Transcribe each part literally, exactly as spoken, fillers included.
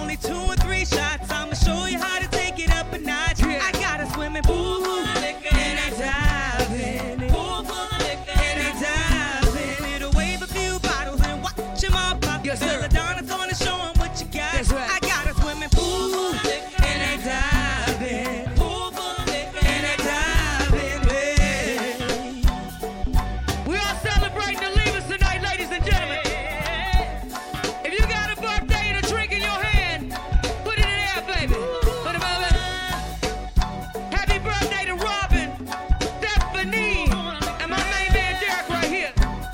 only two or three shots. I'ma show you how to take it up a notch. Yeah. I got a swimming pool and I dive in it. And I dive in it. I'll wave a few bottles and watch them all pop. Yes, Belladonna's gonna show them what you got. That's right. I got a swimming pool and I dive in it. And I dive in it. We are celebrating the leavers tonight, ladies and gentlemen. If you got a birthday and a drink in your hand, put it in the air, baby. Put it over. Happy birthday to Robin, Stephanie, and my main man Derek right here.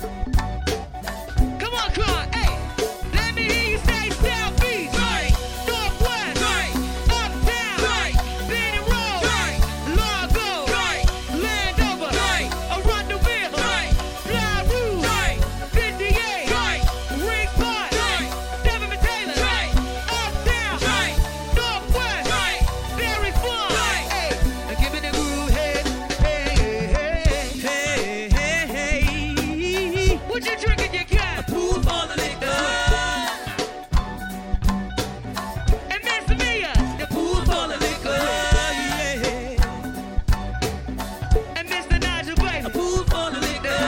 Come on, come on, hey. Let me hear you say Southeast, right. Northwest, right. Uptown, right. Benny Road, right. Largo, right. Landover, right. Arundel, right. Fly Rouge, right. fifty-eight, right. Ring Park, right. Devin Taylor, right. Uptown, right. Northwest, right. Berry Farm, right. Hey, now give me the groove, hey, hey, hey, Hey, hey, hey. what you drinking, you cat? Pool full of liquor. And Miss Mia, The pool full of liquor. Yeah. and Mister Nigel, baby. A pool full of liquor.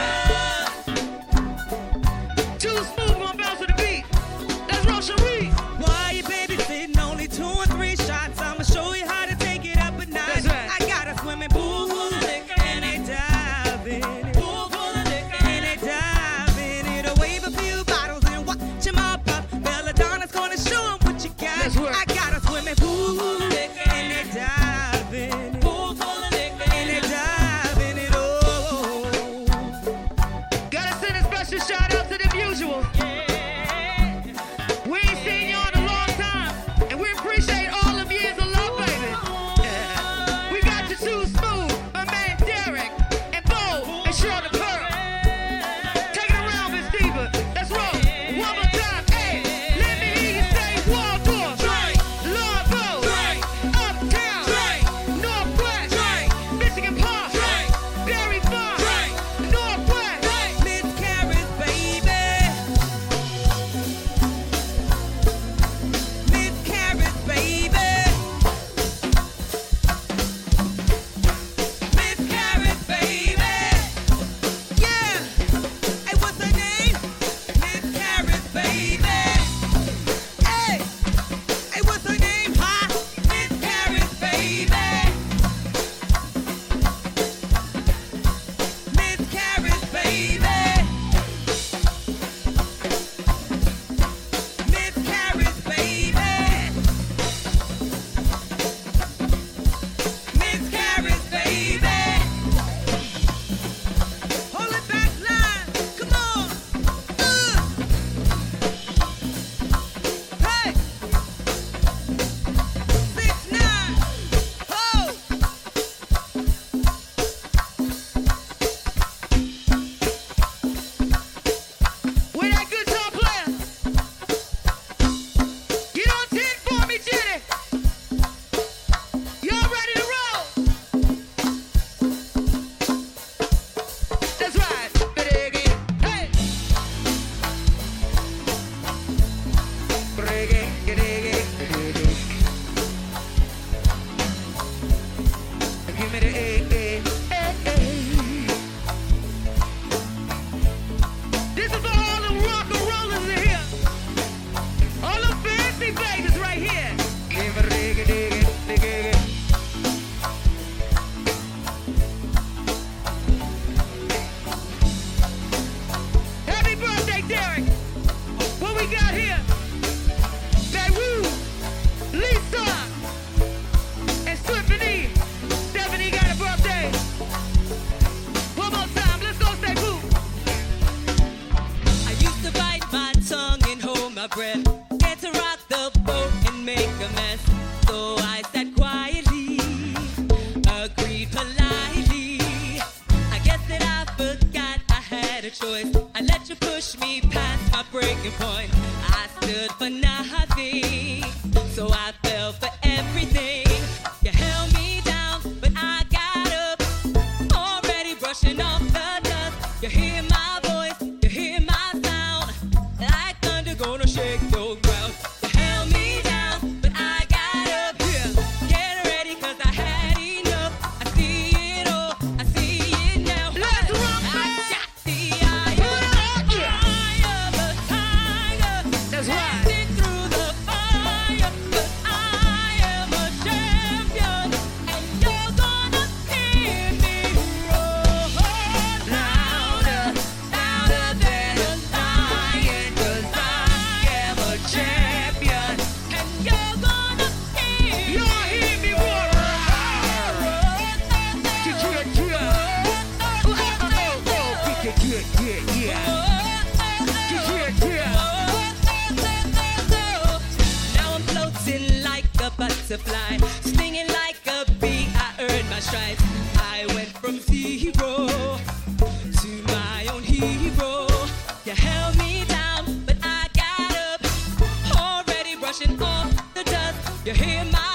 Too smooth, gonna bounce to the beat. That's Rosharie. Why you babysitting? Only two or three shots. I'ma show you how to take it up a notch. That's right. I got a swimming pool and I dive in it. And I dive in it. I'll wave a few bottles and watch them all pop. Belladonna's gonna show 'em what you got. That's right. I got a swimming pool and I dive in it. And I dive in it. Oh. Gotta send a special shout out to them usuals. We ain't seen y'all in a long time, and we appreciate all of years of love, baby. We got you too smooth, my man Derek, and Bo, and Shirley Pearl. Take it around, Miss Diva. Let's roll. One more time. Hey, let me hear you say Waldorf, right. Largo, right. Uptown, right. Northwest, right. Michigan Park, right. Berry Farm, right. Northwest, right. Miss Carrot, baby. Miss Carrot, baby. Miss Carrot, baby. Yeah. Hey, what's her name? Miss Carrot, baby. Hey. Hey, what's her name? Huh? Miss Carrot, baby. Miss Carrot, baby. Miss Carrot, baby. Miss Carrot, baby. Hold it back line. Come on. Uh. Hey. Six nine. Ho. Where that guitar player? Get on ten for me, Jenny. Y'all ready to roll? That's right. Reggae. Hey. Reggae, reggae, reggae. Give me the A, A, A, A. This is for all the rock and rollers in here. All the fancy babies right here. Give me reggae, reggae, reggae. Happy birthday, Derek. What we got here? Beirut, Lisa, and Stephanie. Stephanie got a birthday. One more time. Let's go, stay boo. I used to bite my tongue and hold my breath. Get to rock the boat and make a mess. So I sat quietly, agreed politely. I guess that I forgot I had a choice. I let you push me past my breaking point. I stood for nothing, so I fell for everything. You held me down, but I got up, already brushing off the dust. You hear my voice, you hear my sound, like thunder gonna shake the ground. You held me down, right. Stick through the fire, 'cause I am a champion, and you're gonna hear me roar louder, louder than a lion, 'cause I am a champion, and you're gonna hear me Y'all hear me roar? Yeah, yeah, yeah. Oh, oh, oh, oh. Yeah, yeah, yeah, yeah. Yeah, yeah. Now I'm floating like a butterfly, stinging like a bee. I earned my stripes. I went from zero to my own hero. You held me down, but I got up, already brushing off the dust. You hear my